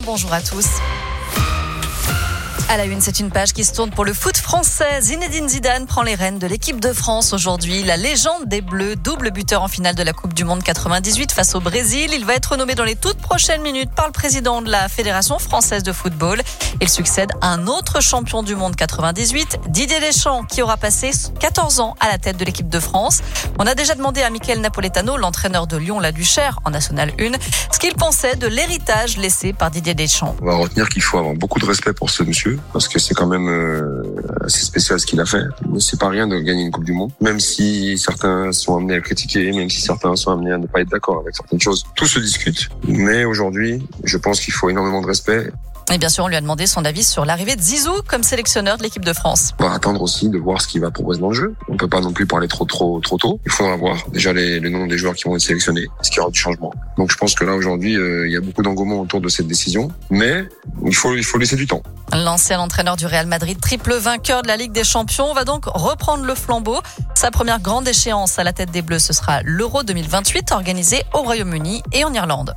bonjour à tous. À la une, c'est une page qui se tourne pour le foot français. Zinedine Zidane prend les rênes de l'équipe de France aujourd'hui. La légende des Bleus, double buteur en finale de la Coupe du Monde 98 face au Brésil. Il va être nommé dans les toutes prochaines minutes par le président de la Fédération française de football. Il succède à un autre champion du monde 98, Didier Deschamps, qui aura passé 14 ans à la tête de l'équipe de France. On a déjà demandé à Michael Napoletano, l'entraîneur de Lyon-La Duchère en National 1, ce qu'il pensait de l'héritage laissé par Didier Deschamps. On va retenir qu'il faut avoir beaucoup de respect pour ce monsieur, parce que c'est quand même assez spécial ce qu'il a fait. Mais c'est pas rien de gagner une Coupe du Monde, même si certains sont amenés à le critiquer, même si certains sont amenés à ne pas être d'accord avec certaines choses. Tout se discute. Mais aujourd'hui, je pense qu'il faut énormément de respect. Et bien sûr, on lui a demandé son avis sur l'arrivée de Zizou comme sélectionneur de l'équipe de France. On va attendre aussi de voir ce qu'il va proposer dans le jeu. On peut pas non plus parler trop tôt. Il faut avoir déjà le nom des joueurs qui vont être sélectionnés. Est-ce qu'il y aura du changement? Donc je pense que là aujourd'hui, il y a beaucoup d'engouement autour de cette décision, mais il faut laisser du temps. L'ancien entraîneur du Real Madrid, triple vainqueur de la Ligue des Champions, va donc reprendre le flambeau. Sa première grande échéance à la tête des Bleus, ce sera l'Euro 2028 organisé au Royaume-Uni et en Irlande.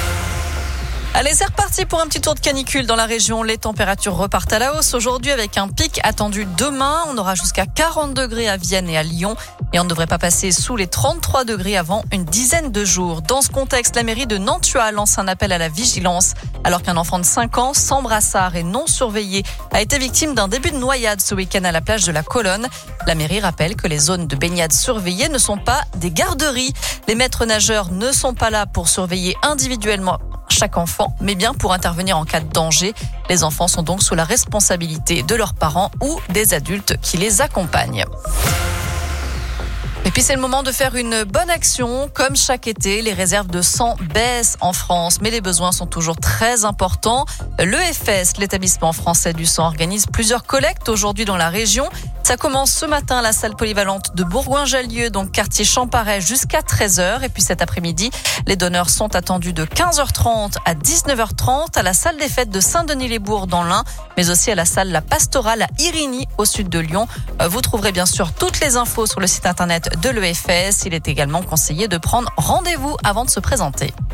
Allez, c'est reparti pour un petit tour de canicule dans la région. Les températures repartent à la hausse aujourd'hui avec un pic attendu demain. On aura jusqu'à 40 degrés à Vienne et à Lyon. Et on ne devrait pas passer sous les 33 degrés avant une dizaine de jours. Dans ce contexte, la mairie de Nantua lance un appel à la vigilance. Alors qu'un enfant de 5 ans, sans brassard et non surveillé, a été victime d'un début de noyade ce week-end à la plage de la Colonne. La mairie rappelle que les zones de baignade surveillées ne sont pas des garderies. Les maîtres nageurs ne sont pas là pour surveiller individuellement chaque enfant, mais bien pour intervenir en cas de danger. Les enfants sont donc sous la responsabilité de leurs parents ou des adultes qui les accompagnent. Et puis c'est le moment de faire une bonne action. Comme chaque été, les réserves de sang baissent en France, mais les besoins sont toujours très importants. L'EFS, l'établissement français du sang, organise plusieurs collectes aujourd'hui dans la région. Ça commence ce matin à la salle polyvalente de Bourgoin-Jallieu, donc quartier Champaret, jusqu'à 13h. Et puis cet après-midi, les donneurs sont attendus de 15h30 à 19h30 à la salle des fêtes de Saint-Denis-les-Bourgs dans l'Ain, mais aussi à la salle La Pastorale à Irigny, au sud de Lyon. Vous trouverez bien sûr toutes les infos sur le site internet de l'EFS. Il est également conseillé de prendre rendez-vous avant de se présenter.